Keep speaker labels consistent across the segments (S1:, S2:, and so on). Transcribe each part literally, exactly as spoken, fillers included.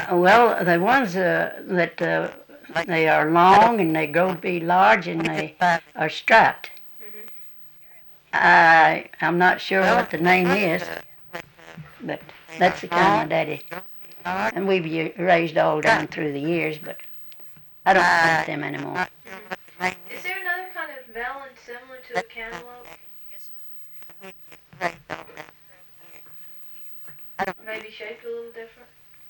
S1: Well, the ones uh, that uh, they are long and they grow to be large and they are striped.
S2: Mhm.
S1: I I'm not sure what the name is, but that's the kind my daddy. And we've u- raised all down through the years, but I don't plant them anymore.
S2: Mhm. Is there another kind of melon similar to a cantaloupe? Maybe shaped a little different?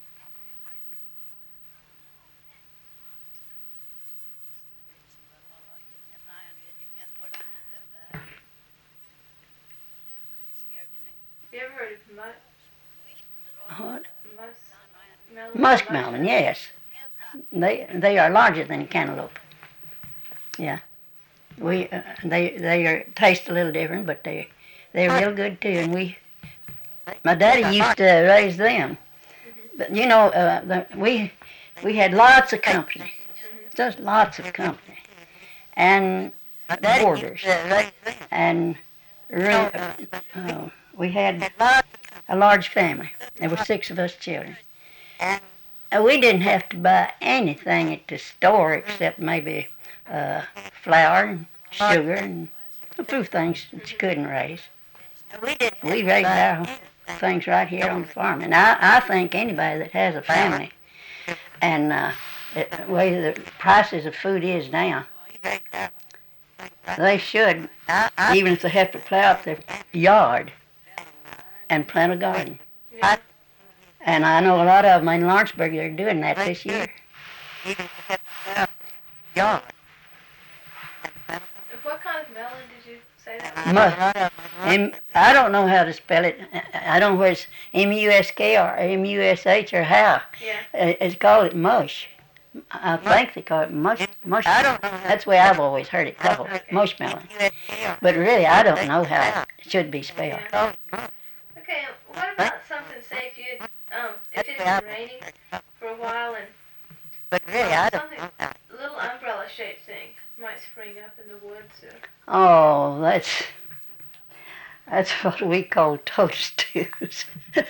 S2: Have you ever heard of mu-
S1: What?
S2: mus-
S1: Muskmelon, yes. They they are larger than cantaloupe. Yeah. We uh, they they are taste a little different, but they they're real good too. And we my daddy used to raise them,
S2: Mhm.
S1: but you know uh, the, we we had lots of company,
S2: Mhm.
S1: just lots of company, and boarders, and re- uh, we had a large family. There were six of us children. And we didn't have to buy anything at the store except maybe uh, flour and sugar and a few things that you couldn't raise. We raised our things right here on the farm. And I, I think anybody that has a family and uh, the way the prices of food is now, they should, even if they have to plow up their yard and plant a garden.
S2: Yeah.
S1: And I know a lot of them in Lawrenceburg are doing that this year.
S2: And what kind of melon did you say that was?
S1: Musk. M- I don't know how to spell it. I don't know whether it's M U S K or M U S H or how.
S2: Yeah.
S1: Uh, It's called it mush. I think they call it mush. Mush. That's the way I've always heard it called, mushmelon. But really, I don't know how it should be spelled.
S2: Yeah. Okay, what about something, say if you um if it had been raining for a while and um, something little umbrella shaped thing might spring up in the woods or
S1: Oh, that's that's what we call toadstools.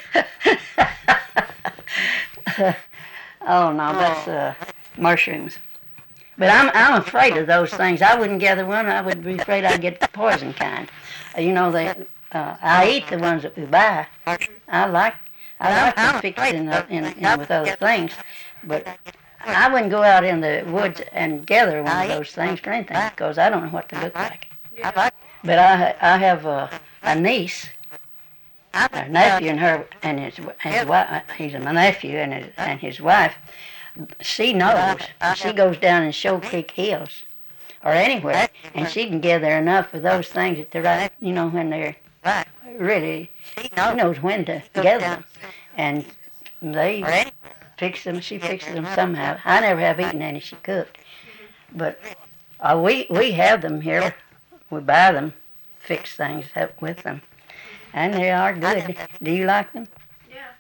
S1: Oh no, that's uh, mushrooms. But I'm I'm afraid of those things. I wouldn't gather one. I would be afraid I'd get the poison kind. Uh, you know, they uh, I eat the ones that we buy. I like I like them fixed in, the, in, in with other things, but I wouldn't go out in the woods and gather one of those things for anything because I don't know what they look like.
S2: yeah.
S1: But I I have a, a niece, a nephew, and her and his his wife. He's my nephew and his and his wife. She knows. She goes down in Shoal Creek Hills or anywhere, and she can gather enough of those things at the right, you know, when they're really. She knows when to gather them, and they fix them. She fixes them somehow. I never have eaten any she cooked, but uh, we we have them here. We buy them, fix things up with them, and they are good. Do you like them?
S2: Yeah.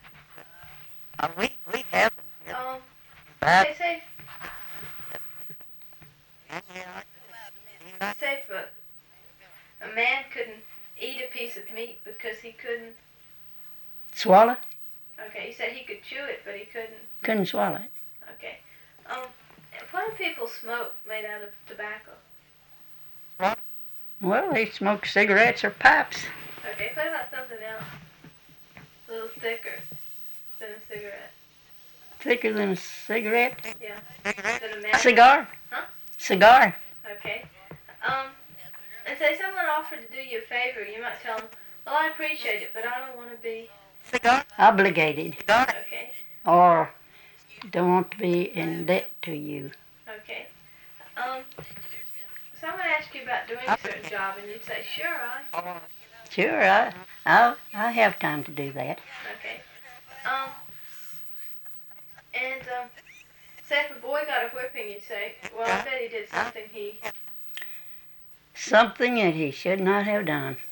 S2: Um say say say if a, a man couldn't eat a piece of meat because he couldn't
S1: Swallow?
S2: okay, you said he could chew it but he couldn't
S1: Couldn't swallow it.
S2: okay. Um what do people smoke made out of tobacco?
S1: Well, they smoke cigarettes or pipes.
S2: Okay, what about something else? A little thicker than a cigarette.
S1: Thicker than a cigarette?
S2: Yeah. Than a
S1: A
S2: man.
S1: cigar?
S2: Huh?
S1: Cigar.
S2: Okay. Um, and say someone offered to do you a favor, you might tell them, well, I appreciate it, but I don't want to be...
S1: Obligated.
S2: Okay.
S1: Or don't want to be in debt to you.
S2: Okay. Um, someone asked you about doing a certain job, and you'd say, sure, I...
S1: Sure, I, I, I have time to do that.
S2: Okay. Um, and, um, say if a boy got a whipping, you'd say, well, I bet he did something he...
S1: Something that he should not have done.